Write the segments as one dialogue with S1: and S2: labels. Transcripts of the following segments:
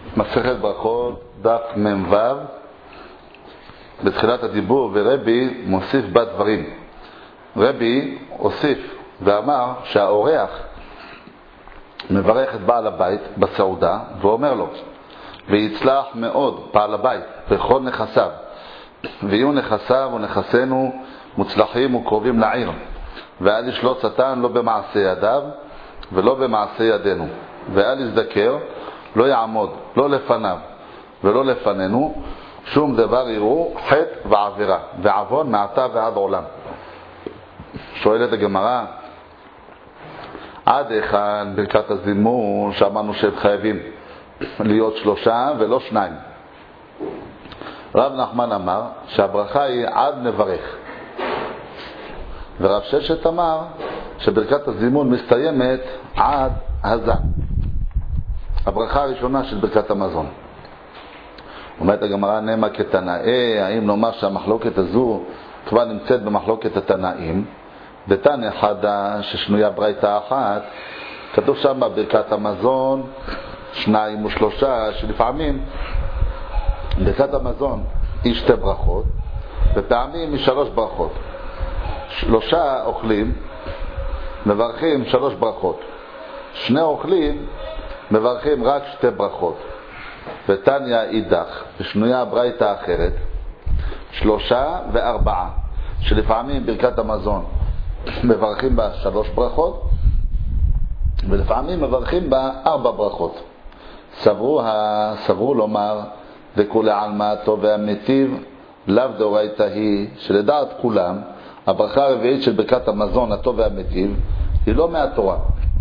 S1: מסכת ברכות, דף מ"ו, בתחילת הדיבור, ורבי מוסיף בדברים. רבי הוסיף ואמר שהאורח מברך את בעל הבית בסעודה ואומר לו: ויצלח מאוד בעל הבית בכל נכסיו, ויהיו נכסיו ונכסינו מוצלחים וקרובים לעיר, ואל ישלוט שטן לא במעשה ידיו ולא במעשה ידינו, ואל יזדקר לא יעמוד לא לפניו ולא לפנינו שום דבר יראו חטא ועבירה ועוון מעתה ועד עולם. שואלת הגמרא, עד היכן ברכת הזימון שאמרנו שהם חייבים להיות 3 ולא 2? רב נחמן אמר שהברכה היא עד מברך, ורב ששת אמר שברכת הזימון מסתיימת עד הזן, הברכה הראשונה של ברכת המזון. אומרת הגמרא, נמה כתנאי, האם נאמר שהמחלוקת הזו כבר נמצאת במחלוקת התנאים? דתניא חדא ששנויה ברייתא אחת, כתוב שם בברכת המזון 2 ו3, שלפעמים ברכת המזון היא 2 ברכות ופעמים היא 3 ברכות. 3 אוכלים מברכים 3 ברכות, 2 אוכלים מברכים רק 2 ברכות. ותניא אידך, ושנויה ברייתא אחרת 3 ו4, שלפעמים ברכת המזון מברכים בה 3 ברכות ולפעמים מברכים בה 4 ברכות. סברו לומר וכולי עלמא הטוב והמיטיב לאו דאורייתא היא, שלדעת כולם הברכה הרביעית של ברכת המזון הטוב והמיטיב היא לא מהתורה.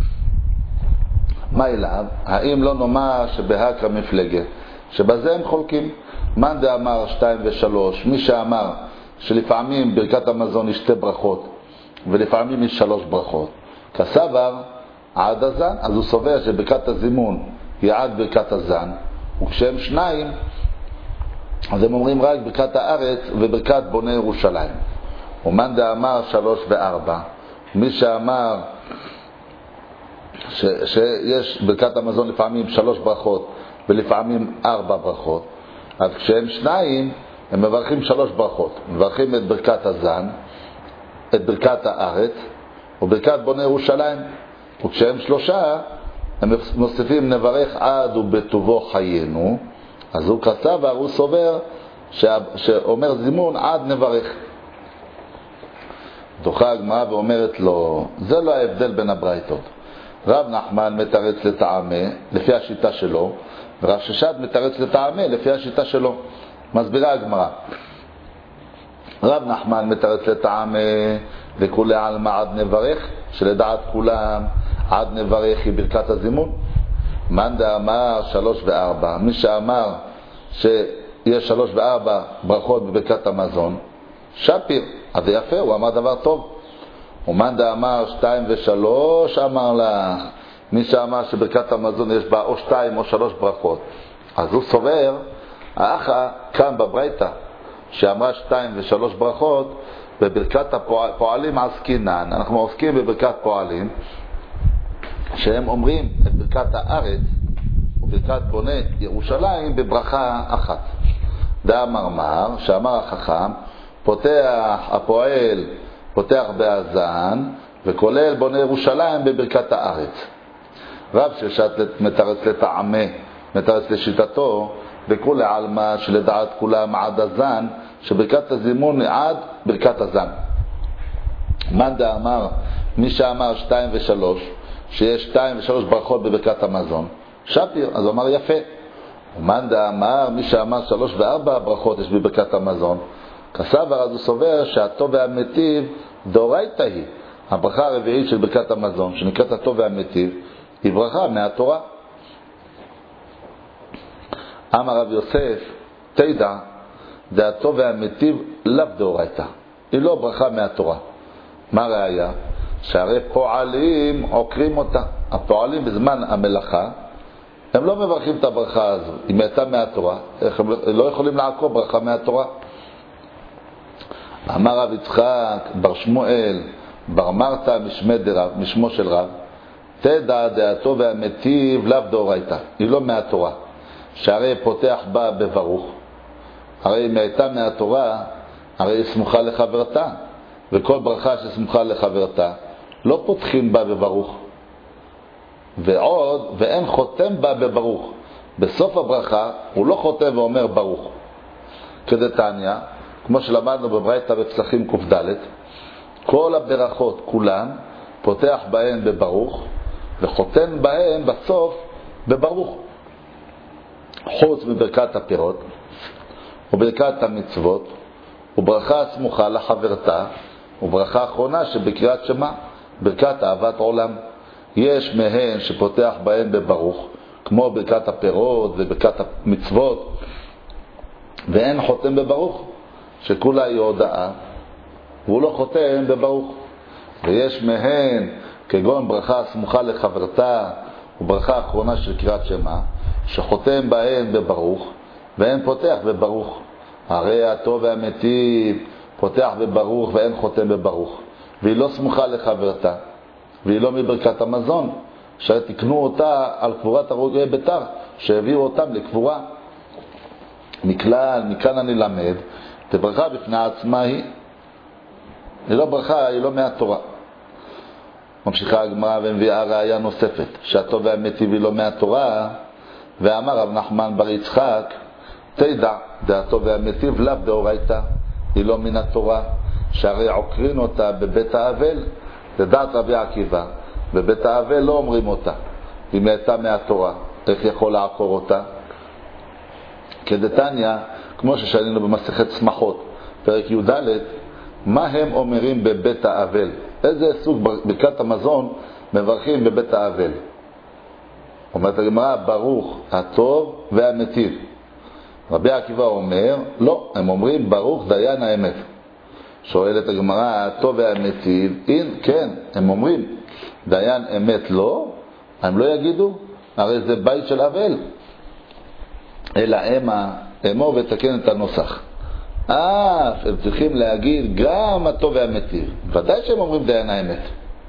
S1: מה אליו? האם לא נאמר שבהקרא מפלגה, שבזה הם חולקים? מאן דאמר 2 ו3, מי שאמר שלפעמים ברכת המזון היא 2 ברכות ולפעמים היא 3 ברכות, כסבר עד הזן, אז הוא סובר שברכת הזימון היא עד ברכת הזן, וכשהם 2 אז הם אומרים רק ברכת הארץ וברכת בוני ירושלים. ומאן דאמר 3 ו4, מי שאמר שיש ברכת המזון לפעמים 3 ברכות ולפעמים 4 ברכות, אז כשהם 2 הם מברכים 3 ברכות, מברכים את ברכת הזן, את ברכת הארץ וברכת בוני ירושלים, וכשהם 3 הם מוסיפים נברך עד ובטובו חיינו. אז הוא כסבר, הוא סובר שאומר זימון עד נברך. דוחה הגמרא ואומרת לו, זה לא ההבדל בין הברייתות. רב נחמן מתרץ לטעמה לפי השיטה שלו, ורב ששת מתרץ לטעמה לפי השיטה שלו. מסבירה הגמרא, רב נחמן מתרץ לטעמה וכולי עלמא עד נברך, שלדעת כולם עד נברך היא ברכת הזימון. מאן דאמר 3 ו4, מי שאמר שיש 3 ו4 ברכות בברכת המזון שפיר, אז זה יפה, הוא אמר דבר טוב. ומאן דאמר 2 ו3, אמר לך, מי שאמר שברכת המזון יש בה או 2 או 3 ברכות, אז הוא סובר האחה כאן בברייתא שאמרה 2 ו3 ברכות בברכת הפועלים עסקינן. אנחנו עוסקים בברכת פועלים שהם אומרים את ברכת הארץ וברכת בוני ירושלים בברכה אחת. דאמר שאמר החכם, פותח הפועל פותח בהזן וכולל בוני ירושלים בברכת הארץ. רב ששת מתרץ לטעמה, מתרץ לשיטתו וכולי עלמא שלדעת כולם עד הזן, שברכת הזימון עד ברכת הזן. מאן דאמר, מי שאמר 2 ו3, שיש 2 ו3 ברכות בברכת המזון שפיר, אז הוא אמר יפה. ומאן דאמר, מי שאמר 3 ו4 ברכות יש בברכת המזון כסבר, אז הוא סובר שהטוב והמיטיב דאורייתא היא, הברכה הרביעית של ברכת המזון שנקראת הטוב והמיטיב היא ברכה מהתורה. אמר רב יוסף, תדע דהטוב והמיטיב לאו דאורייתא, היא לא ברכה מהתורה. מה ראיה? שהרי פועלים עוקרים אותה, הפועלים בזמן המלאכה הם לא מברכים את הברכה הזו, היא הייתה מהתורה, הם לא יכולים לעקור ברכה מהתורה. אמר רב יצחק בר שמואל בר מרתא משמו של רב, תדע דעתו והמיטיב לאו דאורייתא, היא לא מהתורה. שהרי פותח בה בברוך. הרי אם הייתה מהתורה, הרי היא סמוכה לחברתה, וכל ברכה שסמוכה לחברתה לא פותחים בה בברוך. ועוד, ואין חותם בה בברוך. בסוף הברכה הוא לא חותם ואומר ברוך. כדתניא, כמו שלמדנו בברייתא בפסחים ק"ד, כל הברכות כולן פותח בהן בברוך וחותם בהן בסוף בברוך, חוץ מברכת הפירות וברכת המצוות וברכה סמוכה לחברתה וברכה אחרונה שבקריאת שמע, ברכת אהבת עולם. יש מהן שפותח בהן בברוך, כמו ברכת הפירות וברכת המצוות, ואין חותם בברוך, שכולה היא הודעה והוא לא חותם בברוך. ויש מהן כגון ברכה סמוכה לחברתה וברכה אחרונה של קריאת שמע, שחותם בהן בברוך ואין פותח בברוך. הרי הטוב והמיטיב פותח בברוך ואין חותם בברוך, והיא לא סמוכה לחברתה, והיא לא מברכת המזון שתקנו אותה על קבורת הרוגי ביתר שהביאו אותם לקבורה. מכאן אני למד, תברכה בפני עצמה היא לא ברכה, היא לא מהתורה. ממשיכה הגמרא ומביאה ראיה נוספת שהטוב והמיטיב היא לא מהתורה, ואמר רב נחמן בר יצחק, תדע, דעתו והמיטיב לאו דאורייתא, היא לא מן התורה, שהרי עוקרין אותה בבית האבל. לדעת רבי עקיבא, בבית האבל לא אומרים אותה, אם היא הייתה מהתורה איך יכול לעקור אותה? כדתניא, כמו ששאלינו במסכת שמחות פרק י"ד, מה הם אומרים בבית האבל? איזה סוג ברכת המזון מברכים בבית האבל? אומרת הגמרא, ברוך הטוב והמיטיב. רבי עקיבא אומר, לא, הם אומרים ברוך דיין האמת. שואלת הגמרא, הטוב והמיטיב, כן, הם אומרים, דיין אמת לא, הם לא יגידו, הרי זה בית של אבל. אלא אמור ותקן את הנוסח. הם צריכים להגיד גם הטוב והמיטיב. ודאי שהם אומרים דיין האמת.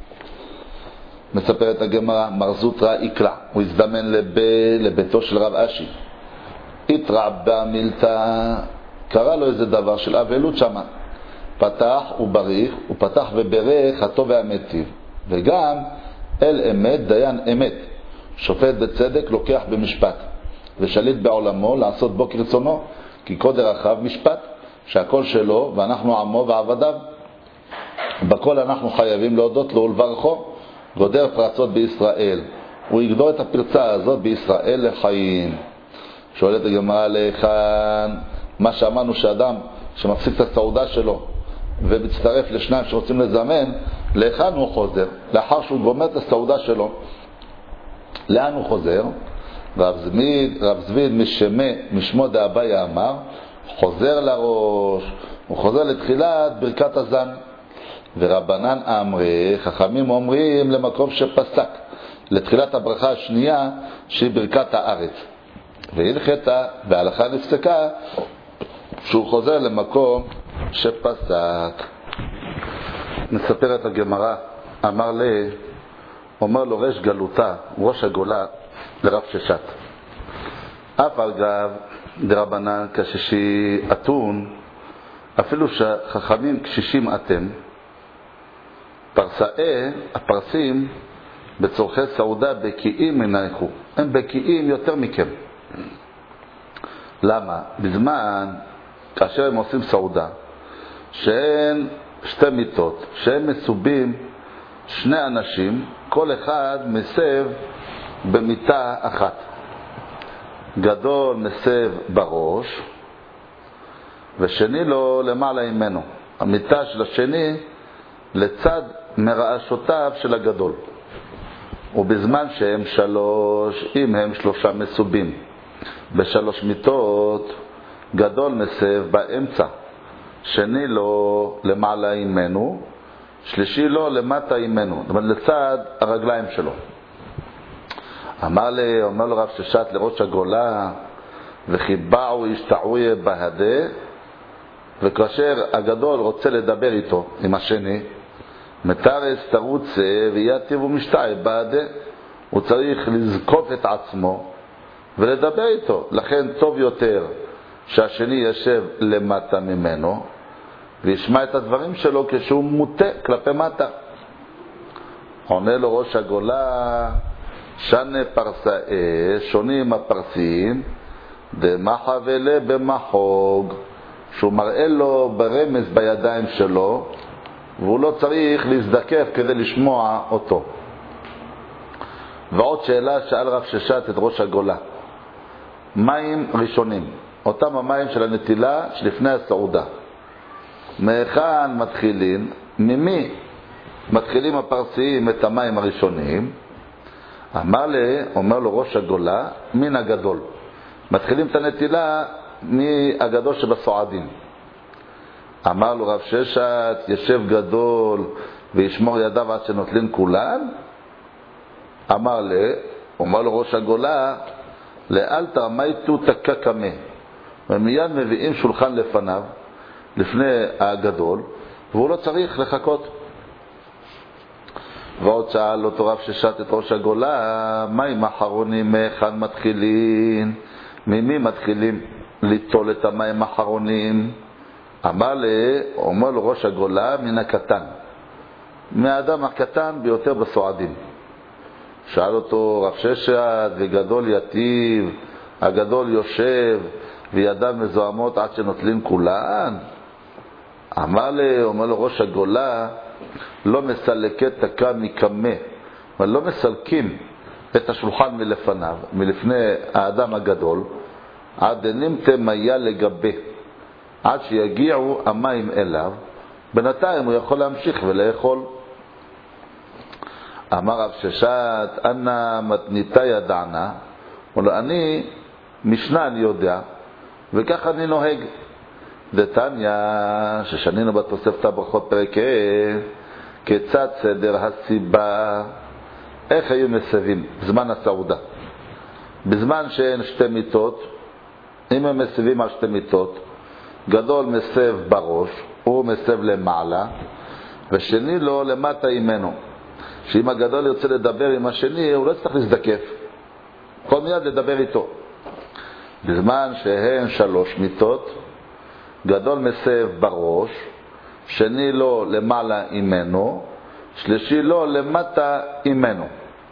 S1: מספרת הגמרא, מר זוטרא איקרא, הוא הזדמן לביתו של רב אשי. התרבה מילתא, קרא לו איזה דבר של אבלות שמה. פתח ובריך, הוא פתח וברך הטוב והמיטיב. וגם אל אמת, דיין אמת. שופט בצדק לוקח במשפט. ושליט בעולמו לעשות בו כרצונו. כי קודר רחב משפט, שהכל שלו ואנחנו עמו ועבדיו. בכל אנחנו חייבים להודות לו ולברכו. גודר פרצות בישראל. הוא יגדור את הפרצה הזאת בישראל לחיים. שואלת הגמרא לכאן, מה שאמרנו שאדם שמפסיק את הסעודה שלו ומצטרף לשניים שרוצים לזמן, לאן הוא חוזר? לאחר שהוא גומר את הסעודה שלו, לאן הוא חוזר? רב זביד משמו דאביי אמר, חוזר לראש, הוא חוזר לתחילת ברכת הזן. ורבנן אמרי, חכמים אומרים למקום שפסק, לתחילת הברכה השנייה שהיא ברכת הארץ. והלכתה וההלכה נפסקה שהוא חוזר למקום שפסק. מספרת הגמרא, אומר לו ראש גלותה, ראש הגולה לרב ששת, אף על גב דרבנן קשישי אתון, אפילו שחכמים קשישים אתם, פרסאי הפרסים בצורכי סעודה בקיאים מנייכו, הם בקיאים יותר מכם. למה? בזמן כאשר הם עושים סעודה שאין שתי מיטות, שהם מסובים שני אנשים, כל אחד מסב במיטה אחת. גדול מסב בראש ושני לו למעלה ממנו. המיטה של השני לצד מרעשותיו של הגדול. ובזמן שהם שלוש, אם הם שלושה מסובים בשלוש מיטות, גדול מסב באמצע, שני לו למעלה ממנו, שלישי לו למטה ממנו, זאת אומרת לצד הרגליים שלו. אומר לו רב ששת לראש הגולה, וכי באו ישתעוי בהדה, וכאשר הגדול רוצה לדבר איתו, עם השני, מתרס תרוצה ויתיב ומשתעי בהדה, הוא צריך לזקוף את עצמו ולדבר איתו. לכן טוב יותר שהשני ישב למטה ממנו וישמע את הדברים שלו כשהוא מוטה כלפי מטה. עונה לו ראש הגולה, שנה פרסאי, שונים הפרסים, דמחה ולה במחוג, שהוא מראה לו ברמז בידיים שלו, והוא לא צריך להזדקף כדי לשמוע אותו. ועוד שאלה שאל רב ששת את ראש הגולה, מים ראשונים, אותם המים של הנטילה שלפני הסעודה, מהיכן מתחילים? ממי מתחילים הפרסיים את המים הראשונים? אומר לו ראש הגולה, מן הגדול. מתחילים את הנטילה מהגדול שבסועדים. אמר לו רב ששת, ישב גדול וישמור ידיו עד שנוטלין כולן? אומר לו ראש הגולה, לאלתר מייטו תקקמה. ומיד מביאים שולחן לפניו, לפני הגדול, והוא לא צריך לחכות. ועוד שאל אותו רב ששת את ראש הגולה, מים אחרונים מהיכן מתחילים? ממי מתחילים ליטול את המים האחרונים? אומר לו ראש הגולה, מן הקטן, מהאדם הקטן ביותר בסועדים. שאל אותו רב ששת, וגדול יתיב, הגדול יושב וידיו מזוהמות עד שנוטלין כולן? אומר לו ראש הגולה, לא מסלקת תקה מקמה, ולא מסלקים את השולחן מלפניו, מלפני האדם הגדול, עד נמתם היה לגבי, עד שיגיעו המים אליו. בינתיים הוא יכול להמשיך ולאכול. אמר רב ששת, אנא מתניתה ידענה, אני משנה אני יודע, וכך אני נוהג. דתניא, ששנינו בתוספת הברכות פרק כיצד סדר הסיבה, איך היו מסבים בזמן הסעודה? בזמן שאין שתי מיטות, אם הם מסבים על שתי מיטות, גדול מסב בראש, הוא מסב למעלה, ושני לו למטה ממנו. שאם הגדול ירצה לדבר עם השני, הוא לא צריך להזדקף, כל מיד לדבר איתו. בזמן שהן 3 מיטות, גדול מסב בראש, שני לו למעלה ממנו, שלישי לו למטה ממנו.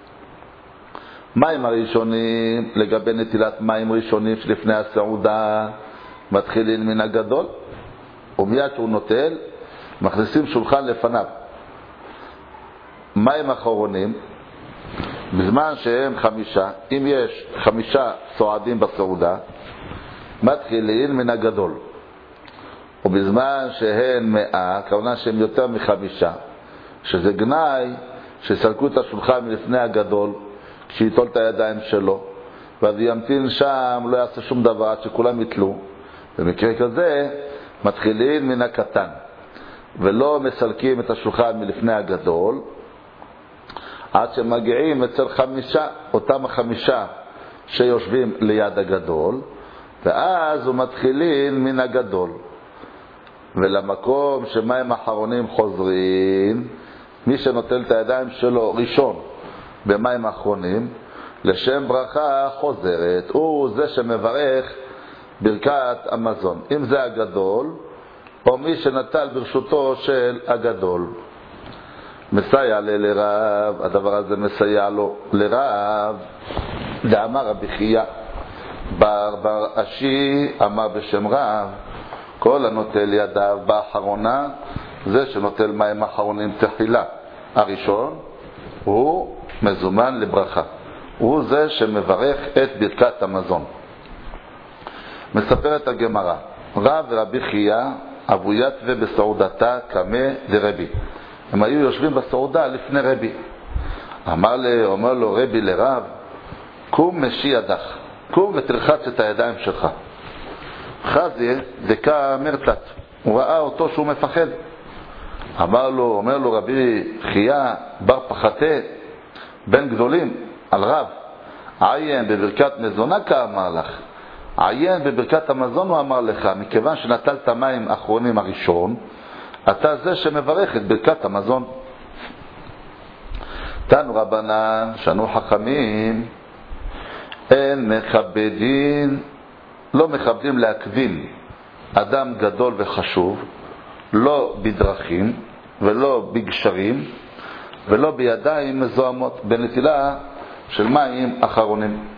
S1: מים הראשונים, לגבי נטילת מים ראשונים שלפני הסעודה, מתחילים מן הגדול, ומיד שהוא נוטל, מכניסים שולחן לפניו. מים אחרונים, בזמן שהם 5, אם יש 5 סועדים בסעודה, מתחילים מן הגדול. ובזמן שהן 100, כמובן שהם יותר מ5, שזה גנאי שסלקו את השולחן מלפני הגדול, כשיטול את הידיים שלו, ואז ימתין שם, לא יעשה שום דבר עד שכולם יתלו. במקרה כזה מתחילים מן הקטן, ולא מסלקים את השולחן מלפני הגדול, עד שמגיעים אצל 5, אותם 5 שיושבים ליד הגדול, ואז הוא מתחילים מן הגדול. ולמקום שמים אחרונים חוזרים, מי שנוטל את הידיים שלו ראשון במים אחרונים, לשם ברכה חוזרת, הוא זה שמברך ברכת המזון, אם זה הגדול או מי שנטל ברשותו של הגדול. מסייע לרב, הדבר הזה מסייע לו לרב. דאמר רבי חייא בר אשי אמר בשם רב, כל הנוטל ידיו באחרונה, זה שנוטל מים אחרונים תחילה הראשון, הוא מזומן לברכה, הוא זה שמברך את ברכת המזון. מספרת הגמרא, רב ורבי חייא אבוית ובסעודתה קמה דרבי, הם היו יושבים בסעודה לפני רבי. אומר לו רבי לרב, קום משי ידך, קום ותרחץ את הידיים שלך. חזי דקה מרתת, הוא ראה אותו שהוא מפחד. אומר לו רבי חייא בר פחתה, בן גדולים על רב, עיין בברכת מזונה כאמר לך, עיין בברכת המזון הוא אמר לך, מכיוון שנטלת מים אחרונים הראשון, אתה זה שמברך את ברכת המזון. תנו רבנן, שנו חכמים, אין מכבדים, לא מכבדים להקביל אדם גדול וחשוב, לא בדרכים ולא בגשרים ולא בידיים מזוהמות, בנטילה של מים אחרונים.